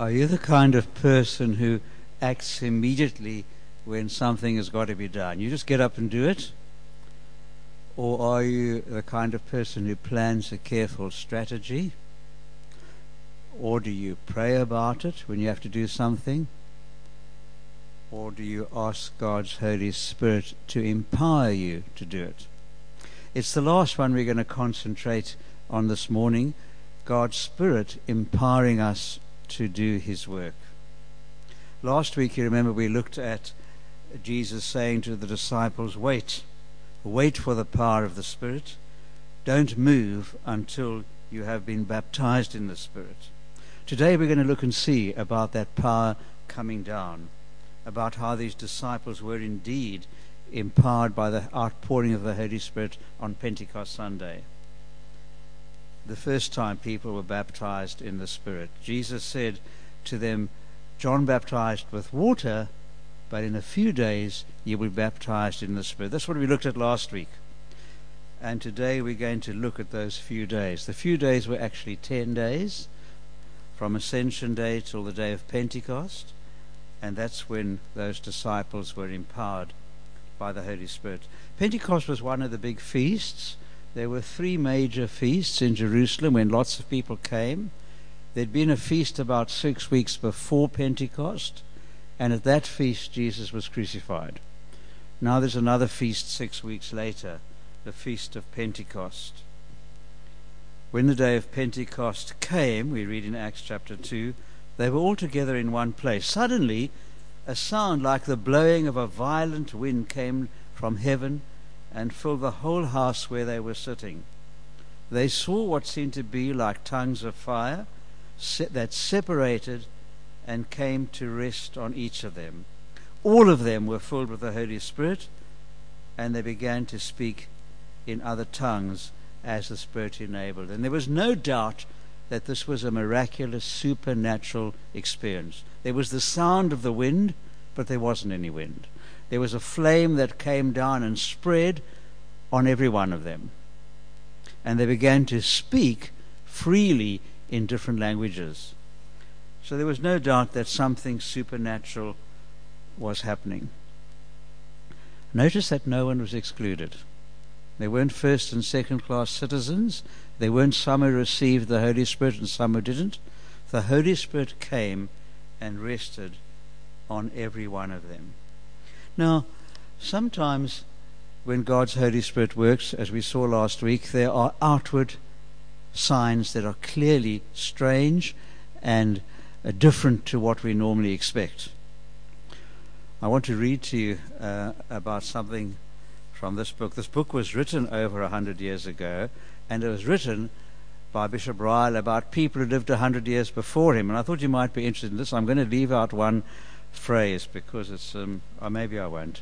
Are you the kind of person who acts immediately when something has got to be done? You just get up and do it? Or are you the kind of person who plans a careful strategy? Or do you pray about it when you have to do something? Or do you ask God's Holy Spirit to empower you to do it? It's the last one we're going to concentrate on this morning, God's Spirit empowering us to do His work. Last week, you remember, we looked at Jesus saying to the disciples, wait for the power of the Spirit. Don't move until you have been baptized in the Spirit. Today we're going to look and see about that power coming down, about how these disciples were indeed empowered by the outpouring of the Holy Spirit on Pentecost Sunday. The first time people were baptized in the Spirit. Jesus said to them, John baptized with water, but in a few days you will be baptized in the Spirit. That's what we looked at last week. And today we're going to look at those few days. The few days were actually 10 days, from Ascension Day till the day of Pentecost. And that's when those disciples were empowered by the Holy Spirit. Pentecost was one of the big feasts. There were 3 major feasts in Jerusalem when lots of people came. There'd been a feast about 6 weeks before Pentecost, and at that feast Jesus was crucified. Now there's another feast 6 weeks later, the Feast of Pentecost. When the day of Pentecost came, we read in Acts chapter 2, they were all together in one place. Suddenly, a sound like the blowing of a violent wind came from heaven and filled the whole house where they were sitting. They saw what seemed to be like tongues of fire that separated and came to rest on each of them. All of them were filled with the Holy Spirit, and they began to speak in other tongues as the Spirit enabled. And there was no doubt that this was a miraculous, supernatural experience. There was the sound of the wind, but there wasn't any wind. There was a flame that came down and spread on every one of them. And they began to speak freely in different languages. So there was no doubt that something supernatural was happening. Notice that no one was excluded. There weren't first and second class citizens. There weren't some who received the Holy Spirit and some who didn't. The Holy Spirit came and rested on every one of them. Now, sometimes when God's Holy Spirit works, as we saw last week, there are outward signs that are clearly strange and different to what we normally expect. I want to read to you about something from this book. This book was written over 100 years ago, and it was written by Bishop Ryle about people who lived 100 years before him. And I thought you might be interested in this. I'm going to leave out one phrase because it's, or maybe I won't.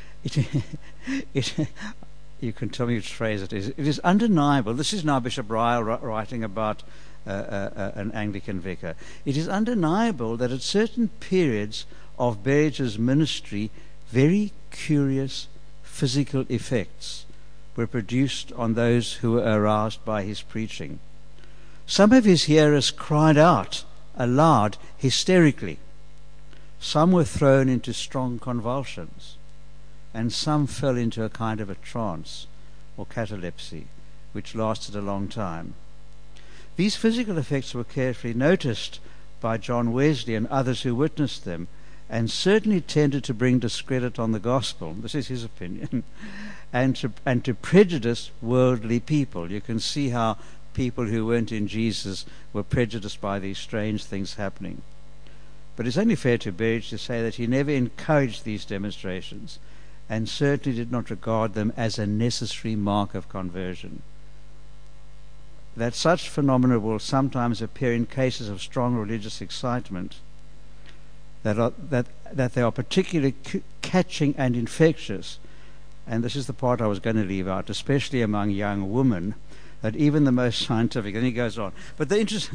You can tell me which phrase it is. It is undeniable. This is now Bishop Ryle writing about an Anglican vicar. It is undeniable that at certain periods of Berridge's ministry, very curious physical effects were produced on those who were aroused by his preaching. Some of his hearers cried out aloud hysterically. Some were thrown into strong convulsions, and some fell into a kind of a trance or catalepsy, which lasted a long time. These physical effects were carefully noticed by John Wesley and others who witnessed them, and certainly tended to bring discredit on the gospel. This is his opinion. and to prejudice worldly people. You can see how people who weren't in Jesus were prejudiced by these strange things happening. But it's only fair to Berridge to say that he never encouraged these demonstrations, and certainly did not regard them as a necessary mark of conversion. That such phenomena will sometimes appear in cases of strong religious excitement, that they are particularly catching and infectious, and this is the part I was going to leave out, especially among young women, that even the most scientific, and he goes on. But the interest...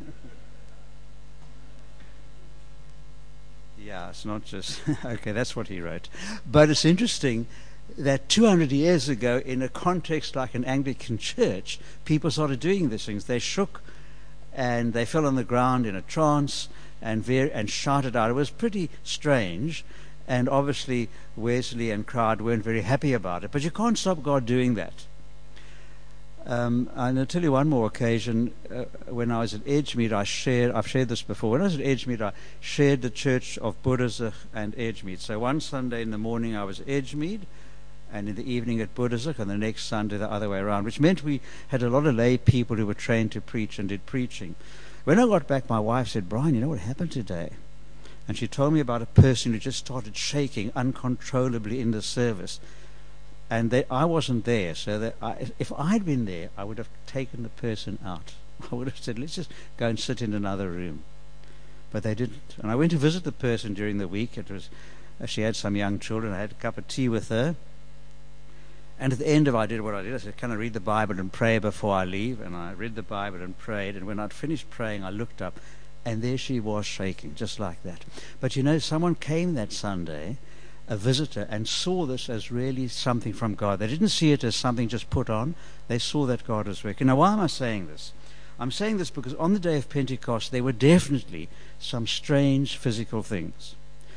Yeah, it's not just... Okay, that's what he wrote. But it's interesting that 200 years ago, in a context like an Anglican church, people started doing these things. They shook and they fell on the ground in a trance, and shouted out. It was pretty strange, and obviously Wesley and crowd weren't very happy about it. But you can't stop God doing that. And I'll tell you one more occasion. When I was at Edgemead, I've shared this before. When I was at Edgemead, I shared the church of Buddhizig and Edgemead. So one Sunday in the morning I was at Edgemead, and in the evening at Buddhizig, and the next Sunday the other way around, which meant we had a lot of lay people who were trained to preach and did preaching. When I got back, my wife said, "Brian, you know what happened today?" And she told me about a person who just started shaking uncontrollably in the service. And I wasn't there, so if I'd been there, I would have taken the person out. I would have said, "Let's just go and sit in another room." But they didn't. And I went to visit the person during the week. She had some young children. I had a cup of tea with her. And at the end I did what I did. I said, "Can I read the Bible and pray before I leave?" And I read the Bible and prayed. And when I'd finished praying, I looked up, and there she was shaking, just like that. But you know, someone came that Sunday, a visitor, and saw this as really something from God. They didn't see it as something just put on. They saw that God was working. Now, why am I saying this? I'm saying this because on the day of Pentecost, there were definitely some strange physical things.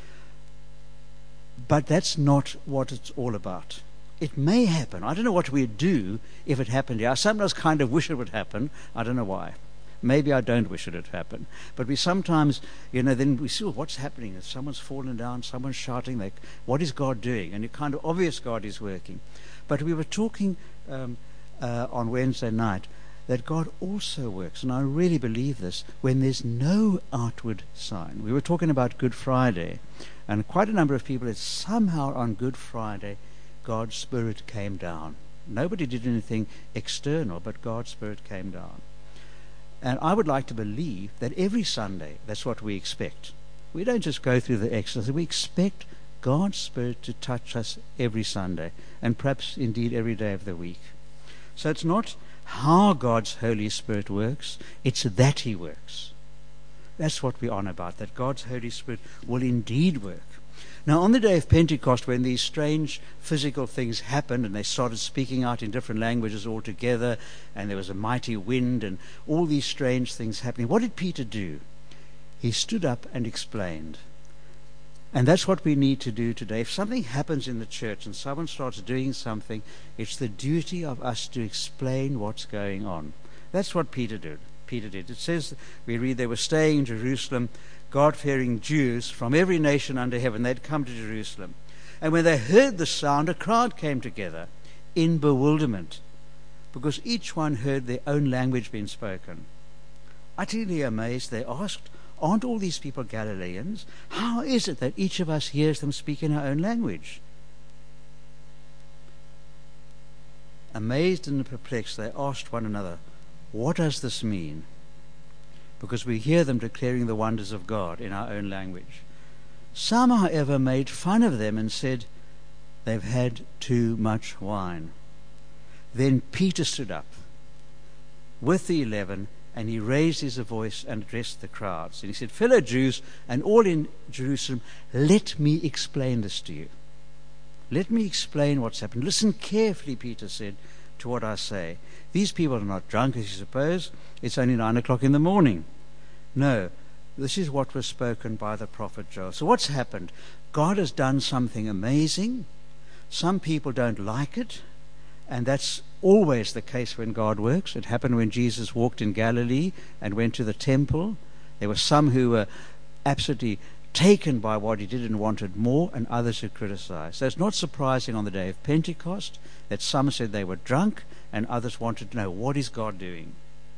But that's not what it's all about. It may happen. I don't know what we'd do if it happened here. I sometimes kind of wish it would happen. I don't know why. Maybe I don't wish it would happen. But we sometimes, then we see, what's happening? If someone's fallen down, someone's shouting, what is God doing? And it's kind of obvious God is working. But we were talking on Wednesday night that God also works, and I really believe this, when there's no outward sign. We were talking about Good Friday, and quite a number of people said somehow on Good Friday, God's Spirit came down. Nobody did anything external, but God's Spirit came down. And I would like to believe that every Sunday, that's what we expect. We don't just go through the exercise. We expect God's Spirit to touch us every Sunday, and perhaps indeed every day of the week. So it's not how God's Holy Spirit works, it's that He works. That's what we're on about, that God's Holy Spirit will indeed work. Now, on the day of Pentecost, when these strange physical things happened and they started speaking out in different languages all together, and there was a mighty wind and all these strange things happening, what did Peter do? He stood up and explained. And that's what we need to do today. If something happens in the church and someone starts doing something, it's the duty of us to explain what's going on. That's what Peter did. It says, we read, they were staying in Jerusalem, God-fearing Jews from every nation under heaven. They'd come to Jerusalem. And when they heard the sound, a crowd came together in bewilderment, because each one heard their own language being spoken. Utterly amazed, they asked, "Aren't all these people Galileans? How is it that each of us hears them speak in our own language?" Amazed and perplexed, they asked one another, "What does this mean?" Because we hear them declaring the wonders of God in our own language. Some, however, made fun of them and said, "They've had too much wine." Then Peter stood up with the 11, and he raised his voice and addressed the crowds. And he said, "Fellow Jews and all in Jerusalem, let me explain this to you. Let me explain what's happened. Listen carefully," Peter said, "to what I say. These people are not drunk, as you suppose. It's only 9 o'clock in the morning. No, this is what was spoken by the prophet Joel." So what's happened? God has done something amazing. Some people don't like it, and that's always the case when God works. It happened when Jesus walked in Galilee and went to the temple. There were some who were absolutely taken by what he did and wanted more, and others who criticized. So it's not surprising on the day of Pentecost that some said they were drunk and others wanted to know, what is God doing?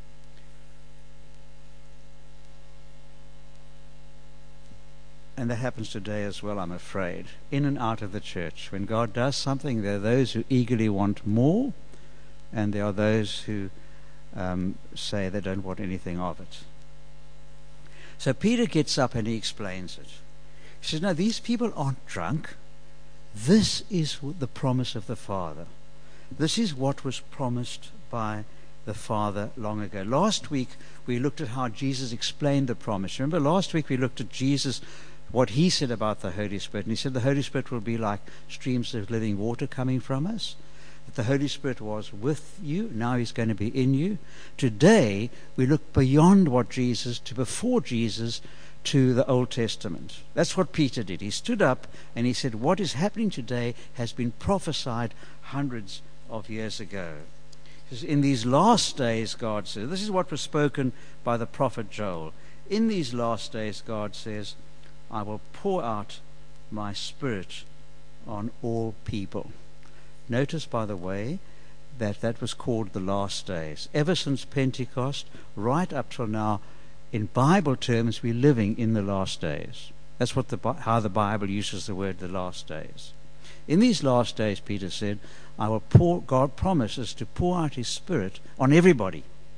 And that happens today as well, I'm afraid, in and out of the church. When God does something, there are those who eagerly want more, and there are those who say they don't want anything of it. So Peter gets up and he explains it. He says, "No, these people aren't drunk. This is the promise of the Father. This is what was promised by the Father long ago." Last week we looked at how Jesus explained the promise. Remember, last week we looked at Jesus, what he said about the Holy Spirit. And he said the Holy Spirit will be like streams of living water coming from us. That the Holy Spirit was with you. Now he's going to be in you. Today we look beyond what Jesus, to before Jesus, to the Old Testament. That's what Peter did. He stood up and he said, what is happening today has been prophesied hundreds of years ago. He says, in these last days, God says, this is what was spoken by the prophet Joel. In these last days, God says, I will pour out my Spirit on all people. Notice, by the way, that was called the last days. Ever since Pentecost, right up till now, in Bible terms, we're living in the last days. That's how the Bible uses the word the last days. In these last days, Peter said, God promises to pour out his Spirit on everybody,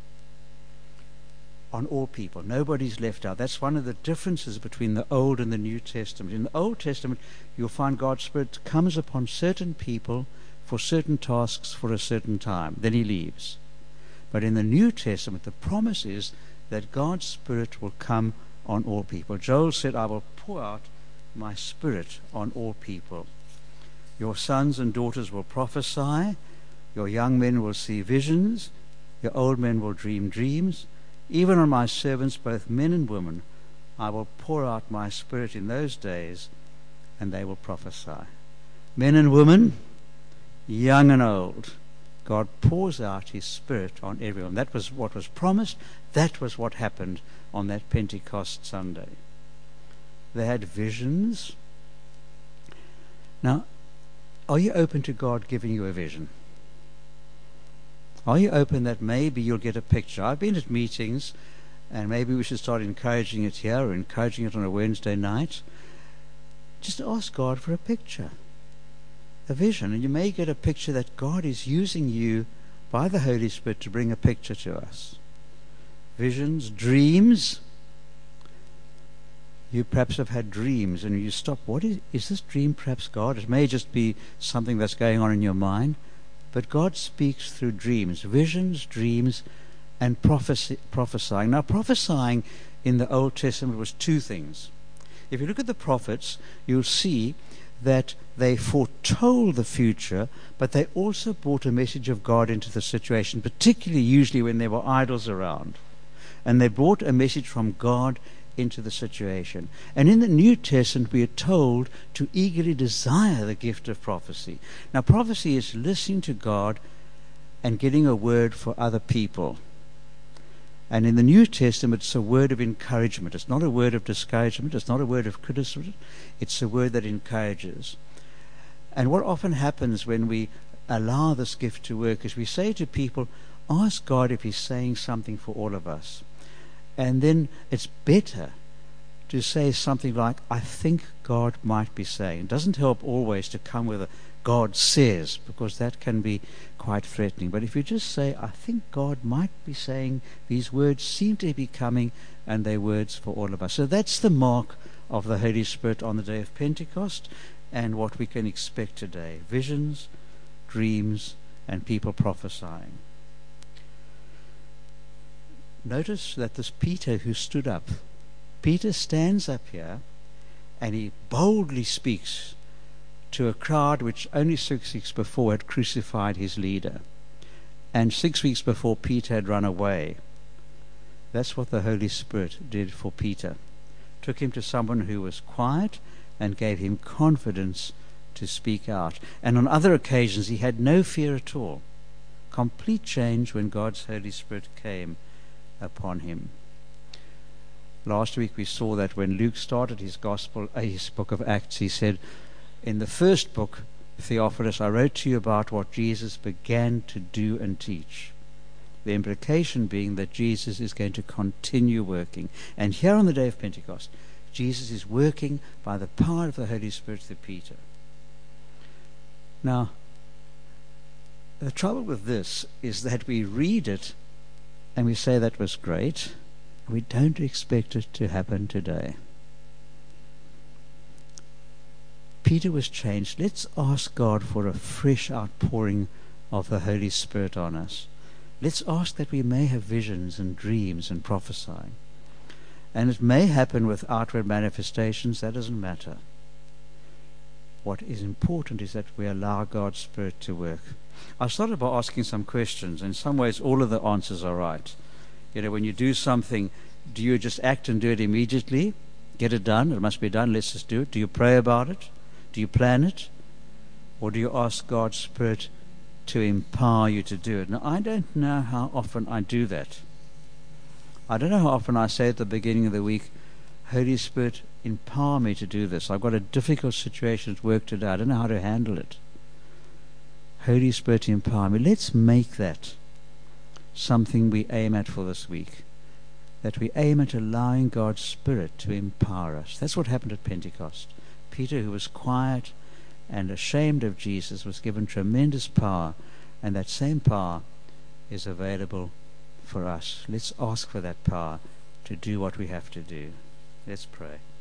on all people. Nobody's left out. That's one of the differences between the Old and the New Testament. In the Old Testament, you'll find God's Spirit comes upon certain people for certain tasks for a certain time. Then he leaves. But in the New Testament, the promise is that God's Spirit will come on all people. Joel said, I will pour out my Spirit on all people. Your sons and daughters will prophesy. Your young men will see visions. Your old men will dream dreams. Even on my servants, both men and women, I will pour out my Spirit in those days, and they will prophesy. Men and women, young and old, God pours out his Spirit on everyone. That was what was promised. That was what happened on that Pentecost Sunday. They had visions. Now, are you open to God giving you a vision? Are you open that maybe you'll get a picture? I've been at meetings, and maybe we should start encouraging it here or encouraging it on a Wednesday night. Just ask God for a picture, a vision, and you may get a picture that God is using you by the Holy Spirit to bring a picture to us. Visions, dreams. You perhaps have had dreams and you stop. What is this dream perhaps God? It may just be something that's going on in your mind, but God speaks through dreams, visions, dreams, and prophesying. Now, prophesying in the Old Testament was two things. If you look at the prophets, you'll see that they foretold the future, but they also brought a message of God into the situation, particularly usually when there were idols around. And they brought a message from God into the situation. And in the New Testament, we are told to eagerly desire the gift of prophecy. Now, prophecy is listening to God and getting a word for other people. And in the New Testament, it's a word of encouragement. It's not a word of discouragement. It's not a word of criticism. It's a word that encourages. And what often happens when we allow this gift to work is we say to people, ask God if he's saying something for all of us. And then it's better to say something like, I think God might be saying. It doesn't help always to come with a God says, because that can be quite threatening. But if you just say, I think God might be saying, these words seem to be coming, and they're words for all of us. So that's the mark of the Holy Spirit on the day of Pentecost, and what we can expect today. Visions, dreams, and people prophesying. Notice that this Peter who stood up, Peter stands up here and he boldly speaks to a crowd which only 6 weeks before had crucified his leader. And 6 weeks before, Peter had run away. That's what the Holy Spirit did for Peter. Took him to someone who was quiet and gave him confidence to speak out. And on other occasions, he had no fear at all. Complete change when God's Holy Spirit came upon him. Last week we saw that when Luke started his book of Acts, he said, in the first book, Theophilus, I wrote to you about what Jesus began to do and teach. The implication being that Jesus is going to continue working. And here on the day of Pentecost, Jesus is working by the power of the Holy Spirit through Peter. Now, the trouble with this is that we read it and we say that was great. We don't expect it to happen today. Peter was changed. Let's ask God for a fresh outpouring of the Holy Spirit on us. Let's ask that we may have visions and dreams and prophesying. And it may happen with outward manifestations. That doesn't matter. What is important is that we allow God's Spirit to work. I started by asking some questions. In some ways, all of the answers are right. You know, when you do something, do you just act and do it immediately? Get it done. It must be done. Let's just do it. Do you pray about it? Do you plan it? Or do you ask God's Spirit to empower you to do it? Now, I don't know how often I do that. I don't know how often I say at the beginning of the week, Holy Spirit, empower me to do this. I've got a difficult situation at work today. I don't know how to handle it. Holy Spirit, empower me. Let's make that something we aim at for this week. That we aim at allowing God's Spirit to empower us. That's what happened at Pentecost. Peter, who was quiet and ashamed of Jesus, was given tremendous power, and that same power is available for us. Let's ask for that power to do what we have to do. Let's pray.